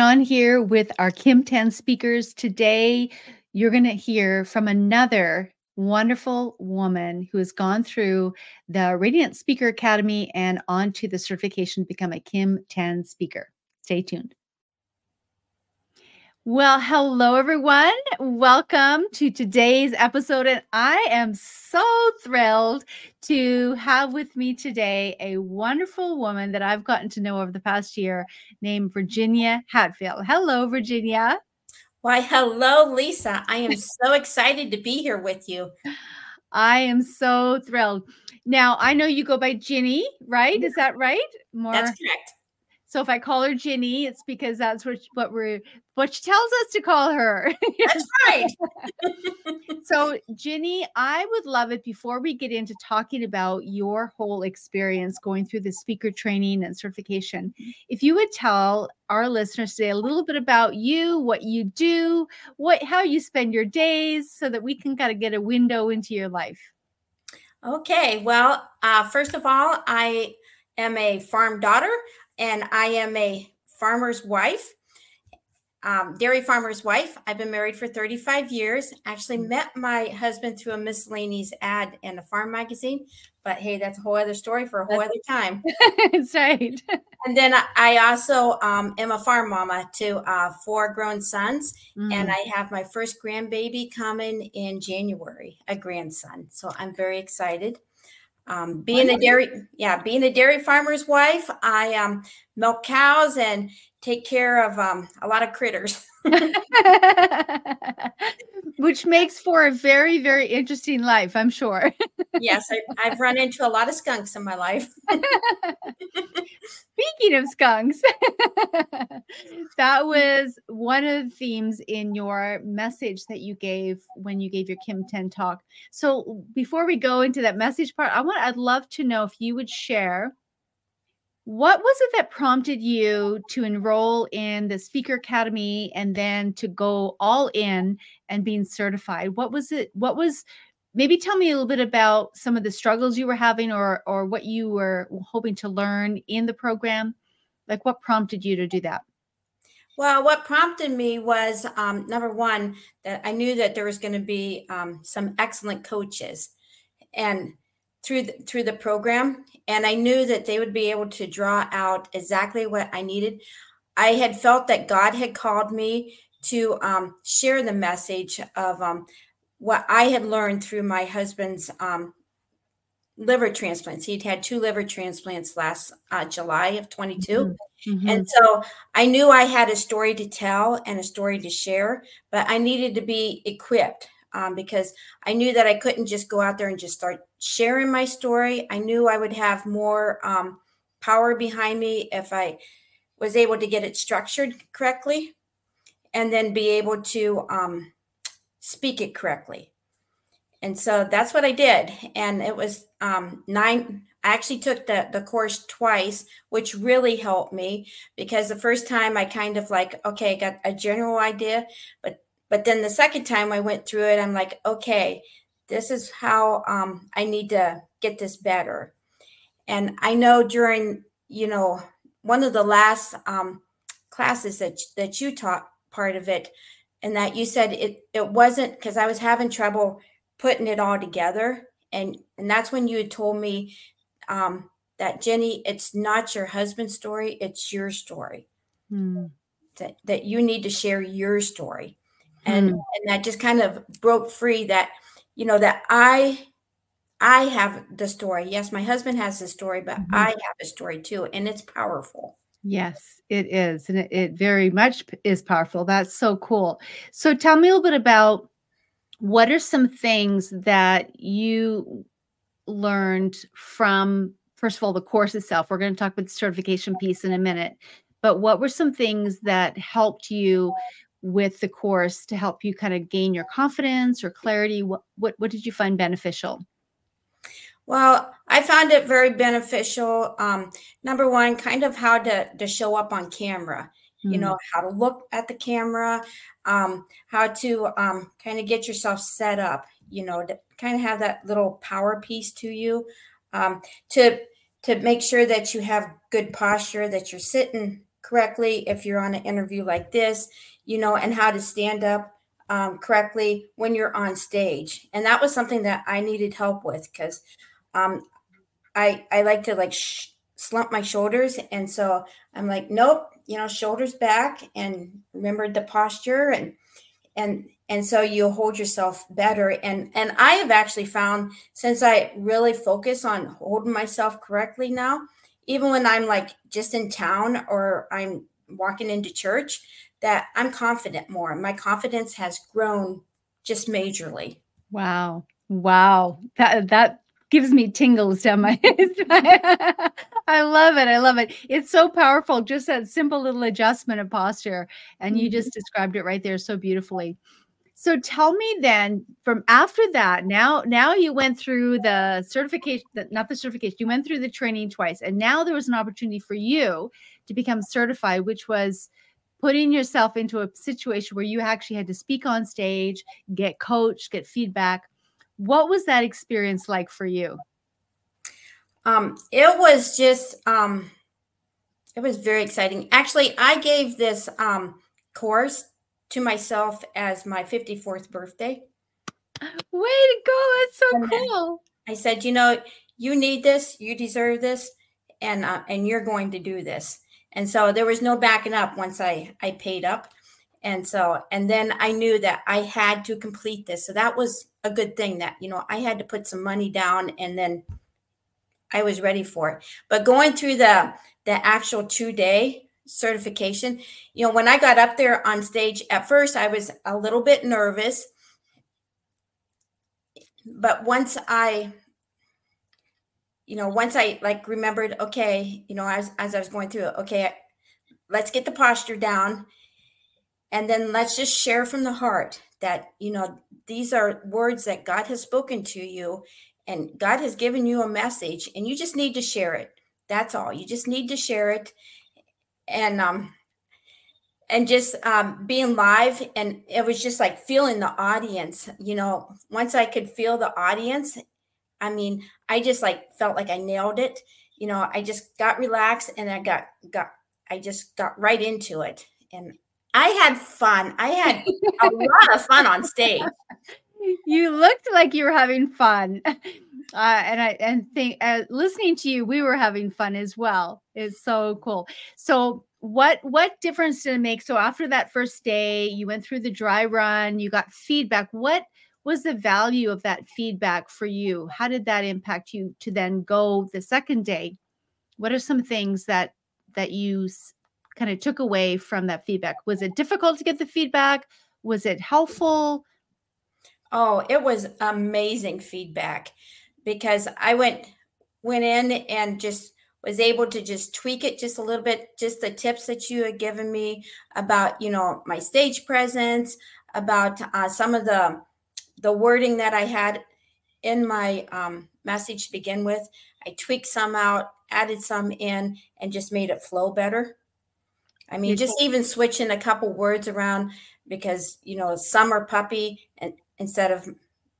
on here with our Kim 10 speakers. Today, you're going to hear from another wonderful woman who has gone through the Radiant Speaker Academy and on to the certification to become a Kim 10 speaker. Stay tuned. Well, hello, everyone. Welcome to today's episode. And I am so thrilled to have with me today a wonderful woman that I've gotten to know over the past year named Virginia Hatfield. Hello, Virginia. Why, hello, Lisa. I am so excited to be here with you. I am so thrilled. Now, I know you go by Ginny, right? Is that right? That's correct. So if I call her Ginny, it's because that's what she tells us to call her. That's right. So Ginny, I would love it before we get into talking about your whole experience going through the speaker training and certification, if you would tell our listeners today a little bit about you, what you do, how you spend your days, so that we can kind of get a window into your life. Okay. Well, first of all, I am a farm daughter and I am a farmer's wife. Dairy farmer's wife. I've been married for 35 years. Actually met my husband through a miscellaneous ad in a farm magazine. But hey, that's a whole other story for a whole other time. That's right. And then I also am a farm mama to 4 grown sons. And I have my first grandbaby coming in January, a grandson. So I'm very excited. Being a dairy farmer's wife, I milk cows and take care of a lot of critters. Which makes for a very, very interesting life, I'm sure. Yes, I've run into a lot of skunks in my life. Speaking of skunks, that was one of the themes in your message that you gave when you gave your Kim 10 talk. So before we go into that message part, I'd love to know if you would share, what was it that prompted you to enroll in the Speaker Academy and then to go all in and being certified? What was it? Maybe tell me a little bit about some of the struggles you were having or what you were hoping to learn in the program. Like, what prompted you to do that? Well, what prompted me was, number one, that I knew that there was going to be some excellent coaches and through the program. And I knew that they would be able to draw out exactly what I needed. I had felt that God had called me to share the message of what I had learned through my husband's liver transplants. He'd had 2 liver transplants last July of 22. And so I knew I had a story to tell and a story to share, but I needed to be equipped because I knew that I couldn't just go out there and just start sharing my story. I knew I would have more power behind me if I was able to get it structured correctly and then be able to speak it correctly. And so that's what I did. And it was 9. I actually took the course twice, which really helped me because the first time I kind of like, okay, I got a general idea. But then the second time I went through it, I'm like, okay, this is how I need to get this better. And I know during, one of the last classes that you taught part of it, and that you said it wasn't because I was having trouble putting it all together. And that's when you had told me that, Jenny, it's not your husband's story, it's your story. That you need to share your story. And that just kind of broke free that, that I have the story. Yes, my husband has the story, but I have a story too. And it's powerful. Yes, it is. And it very much is powerful. That's so cool. So tell me a little bit about, what are some things that you learned from, first of all, the course itself? We're going to talk about the certification piece in a minute, but what were some things that helped you with the course to help you kind of gain your confidence or clarity? What did you find beneficial? Well, I found it very beneficial. Number one, kind of how to show up on camera, how to look at the camera, how to kind of get yourself set up, to kind of have that little power piece to you, to make sure that you have good posture, that you're sitting correctly if you're on an interview like this, and how to stand up correctly when you're on stage. And that was something that I needed help with because I like to like slump my shoulders. And so I'm like, nope, shoulders back and remember the posture and so you hold yourself better. And I have actually found since I really focus on holding myself correctly now, even when I'm like just in town or I'm walking into church, that I'm confident more. My confidence has grown just majorly. Wow. Wow. That gives me tingles down my I love it. I love it. It's so powerful. Just that simple little adjustment of posture. And you just described it right there so beautifully. So tell me then from after that, now you went through the certification, not the certification, you went through the training twice. And now there was an opportunity for you to become certified, which was putting yourself into a situation where you actually had to speak on stage, get coached, get feedback. What was that experience like for you? It was just, it was very exciting. Actually, I gave this course to myself as my 54th birthday. Way to go. That's so cool. I said, you need this, you deserve this, and you're going to do this. And so there was no backing up once I paid up. And then I knew that I had to complete this. So that was a good thing that, I had to put some money down and then I was ready for it. But going through the actual 2-day certification, when I got up there on stage, at first I was a little bit nervous. But once I like remembered, okay, as I was going through it, okay, let's get the posture down. And then let's just share from the heart that, these are words that God has spoken to you and God has given you a message and you just need to share it. That's all. You just need to share it. And just being live. And it was just like feeling the audience, once I could feel the audience, I mean, I just like felt like I nailed it. I just got relaxed and I just got right into it. And I had fun. I had a lot of fun on stage. You looked like you were having fun. Listening to you, we were having fun as well. It's so cool. So what difference did it make? So after that first day, you went through the dry run, you got feedback. What was the value of that feedback for you? How did that impact you to then go the second day? What are some things that you kind of took away from that feedback? Was it difficult to get the feedback? Was it helpful? Oh, it was amazing feedback because I went in and just was able to just tweak it just a little bit, just the tips that you had given me about, my stage presence, about some of the wording that I had in my message to begin with. I tweaked some out, added some in, and just made it flow better. I mean, just even switching a couple words around because, summer puppy and instead of,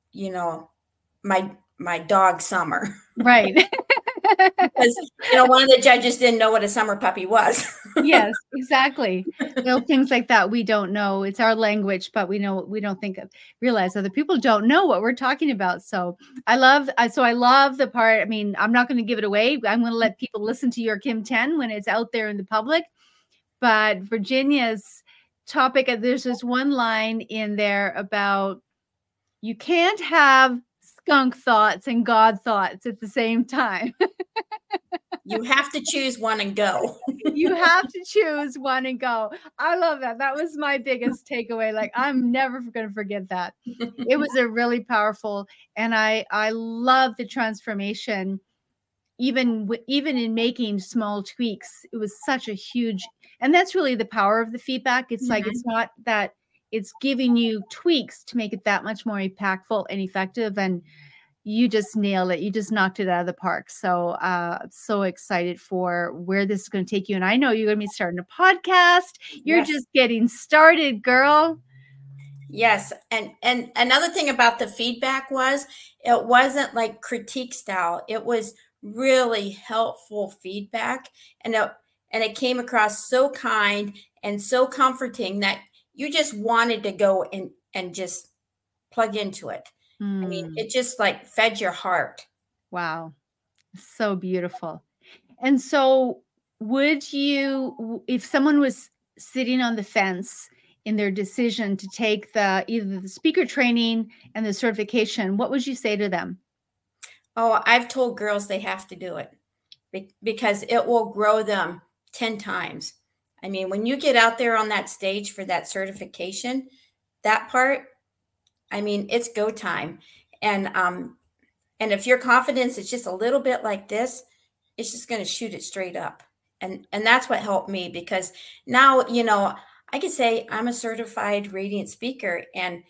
my dog Summer. Right. Because, one of the judges didn't know what a summer puppy was. Yes, exactly. Things like that we don't know. It's our language, but we don't realize other people don't know what we're talking about. So I love the part. I mean, I'm not going to give it away. I'm going to let people listen to your Kim 10 when it's out there in the public. But Virginia's topic, there's this one line in there about you can't have skunk thoughts and God thoughts at the same time. You have to choose one and go. You have to choose one and go. I love that. That was my biggest takeaway. Like, I'm never going to forget that. It was a really powerful, and I love the transformation. Even in making small tweaks, it was such a huge, and that's really the power of the feedback. It's like, it's not that it's giving you tweaks to make it that much more impactful and effective. And you just nailed it. You just knocked it out of the park. So so excited for where this is going to take you. And I know you're going to be starting a podcast. You're just getting started, girl. Yes. And another thing about the feedback was it wasn't like critique style. It was really helpful feedback. And and it came across so kind and so comforting that you just wanted to go and just plug into it. I mean, Mm, it just like fed your heart. wow. So beautiful. And so, would you, if someone was sitting on the fence in their decision to take either the speaker training and the certification, what would you say to them? Oh, I've told girls they have to do it because it will grow them 10 times. I mean, when you get out there on that stage for that certification, that part, I mean, it's go time. And if your confidence is just a little bit like this, it's just going to shoot it straight up. And that's what helped me, because now, I could say I'm a certified radiant speaker. And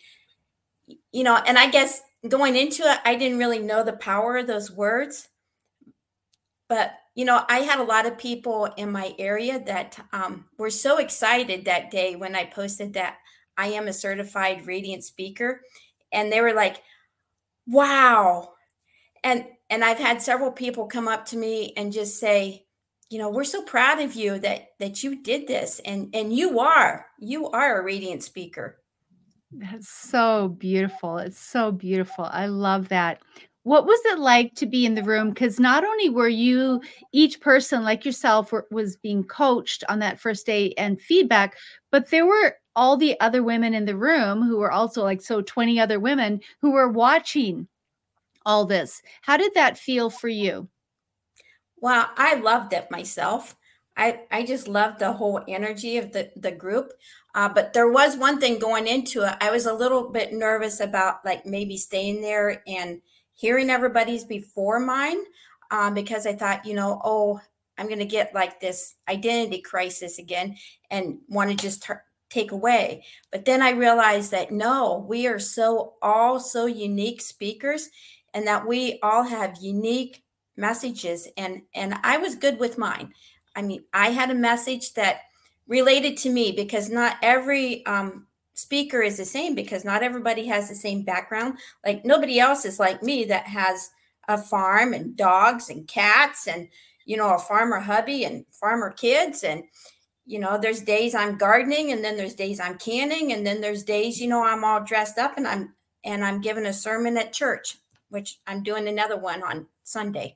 and I guess going into it, I didn't really know the power of those words. But, I had a lot of people in my area that were so excited that day when I posted that I am a certified radiant speaker. And they were like, wow. And I've had several people come up to me and just say, we're so proud of you that you did this. And you are a radiant speaker. That's so beautiful. It's so beautiful. I love that. What was it like to be in the room? Because not only were you, each person like yourself was being coached on that first day and feedback, but there were all the other women in the room who were also 20 other women who were watching all this. How did that feel for you? Well, I loved it myself. I just loved the whole energy of the group. But there was one thing going into it. I was a little bit nervous about like maybe staying there and hearing everybody's before mine, because I thought, oh, I'm going to get like this identity crisis again and want to just take away. But then I realized that no, we are all so unique speakers, and that we all have unique messages, and I was good with mine. I mean, I had a message that related to me, because not every speaker is the same, because not everybody has the same background. Like nobody else is like me that has a farm and dogs and cats and a farmer hubby and farmer kids. And there's days I'm gardening, and then there's days I'm canning, and then there's days I'm all dressed up and I'm giving a sermon at church, which I'm doing another one on Sunday.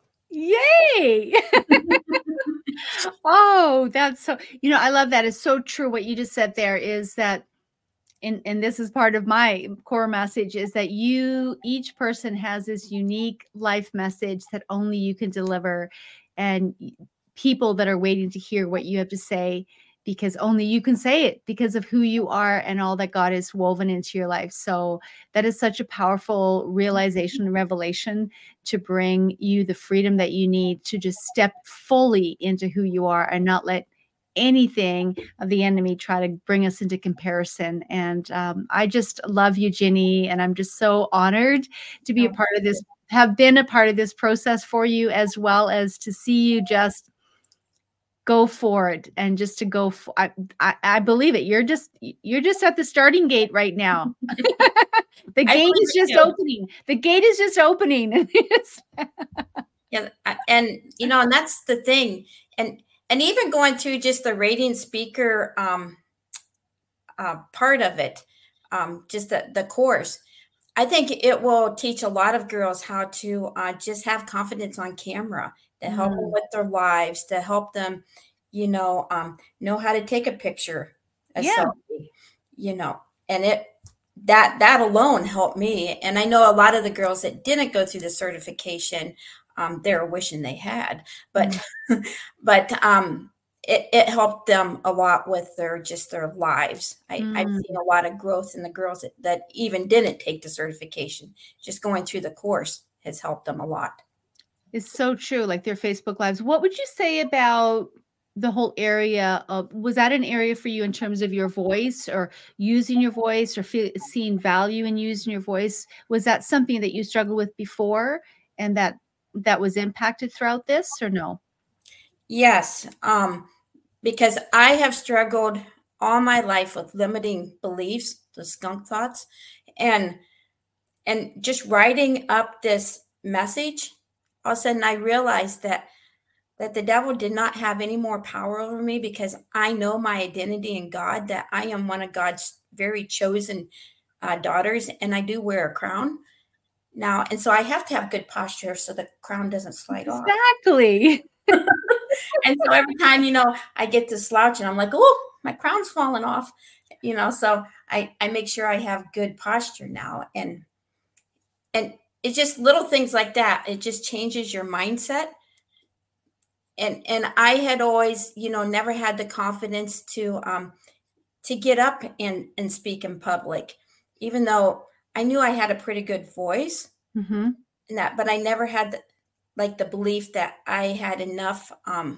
Yay! Oh, that's so, I love that. It's so true. What you just said there is that, and this is part of my core message, is that each person has this unique life message that only you can deliver, and people that are waiting to hear what you have to say, because only you can say it because of who you are and all that God has woven into your life. So that is such a powerful realization and revelation to bring you the freedom that you need to just step fully into who you are and not let anything of the enemy try to bring us into comparison. And I just love you, Ginny, and I'm just so honored to be a part of this, have been a part of this process for you, as well as to see you just go for it, and just to go for, I believe it. You're just at the starting gate right now. The gate is just opening. The gate is just opening. Yeah, and and that's the thing. And even going through just the radiant speaker part of it, just the course, I think it will teach a lot of girls how to just have confidence on camera, to help them with their lives, to help them, know how to take a picture, a selfie, and that alone helped me. And I know a lot of the girls that didn't go through the certification, they're wishing they had, but but it helped them a lot with their lives. I've seen a lot of growth in the girls that even didn't take the certification. Just going through the course has helped them a lot. It's so true. Like their Facebook lives. What would you say about the whole area of, was that an area for you in terms of your voice, or using your voice, or seeing value in using your voice? Was that something that you struggled with before, and that was impacted throughout this, or no? Yes. Because I have struggled all my life with limiting beliefs, the skunk thoughts, and just writing up this message, all of a sudden I realized that that the devil did not have any more power over me, because I know my identity in God, that I am one of God's very chosen daughters, and I do wear a crown now. And so I have to have good posture so the crown doesn't slide off. Exactly. And so every time, I get to slouch and I'm like, oh, my crown's falling off, so I make sure I have good posture now. And it's just little things like that. It just changes your mindset. And I had always, never had the confidence to get up and speak in public, even though I knew I had a pretty good voice, Mm-hmm. but I never had the belief that I had enough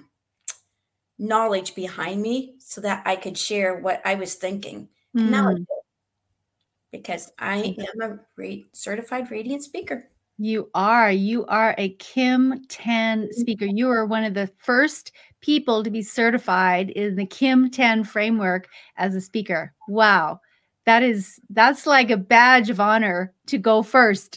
knowledge behind me so that I could share what I was thinking. And now I do, because I am a certified radiant speaker. You are a Kim 10 speaker. You are one of the first people to be certified in the Kim 10 framework as a speaker. Wow. That's like a badge of honor to go first.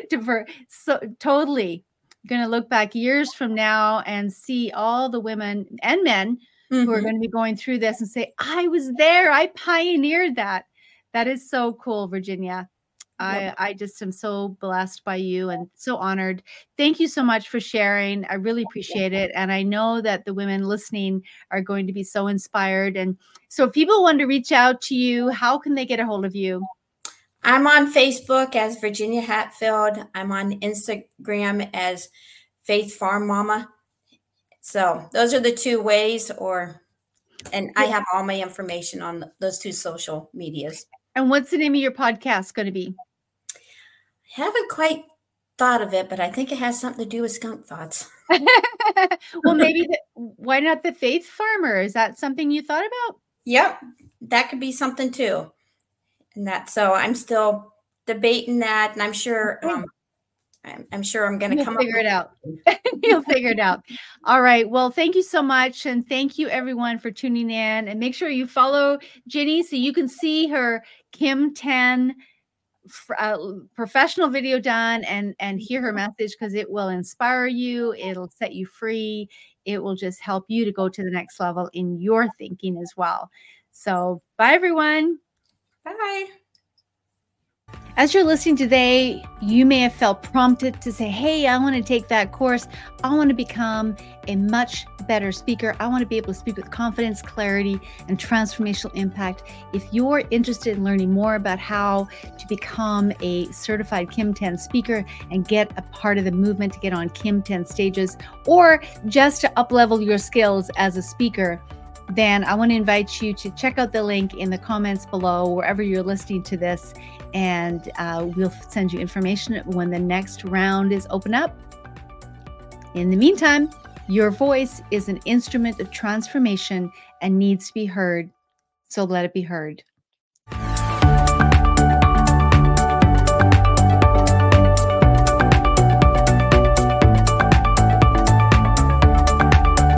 Totally going to look back years from now and see all the women and men who are going to be going through this and say, I was there. I pioneered that. That is so cool, Virginia. I just am so blessed by you and so honored. Thank you so much for sharing. I really appreciate it. And I know that the women listening are going to be so inspired. And so if people want to reach out to you, how can they get a hold of you? I'm on Facebook as Virginia Hatfield. I'm on Instagram as Faith Farm Mama. So those are the two ways, and I have all my information on those two social medias. And what's the name of your podcast going to be? Haven't quite thought of it, but I think it has something to do with skunk thoughts. Well, maybe why not the Faith Farmer? Is that something you thought about? Yep, that could be something too. So I'm still debating that, and I'm sure I'm going to come figure it out. You'll figure it out. All right. Well, thank you so much. And thank you everyone for tuning in, and make sure you follow Ginny so you can see her Kim 10 professional video done and hear her message, because it will inspire you. It'll set you free. It will just help you to go to the next level in your thinking as well. So bye, everyone. Bye. As you're listening today, you may have felt prompted to say, hey, I want to take that course. I want to become a much better speaker. I want to be able to speak with confidence, clarity, and transformational impact. If you're interested in learning more about how to become a certified Kim 10 speaker and get a part of the movement to get on Kim 10 stages, or just to up-level your skills as a speaker, then I want to invite you to check out the link in the comments below, wherever you're listening to this, and we'll send you information when the next round is open up. In the meantime, your voice is an instrument of transformation and needs to be heard, so let it be heard.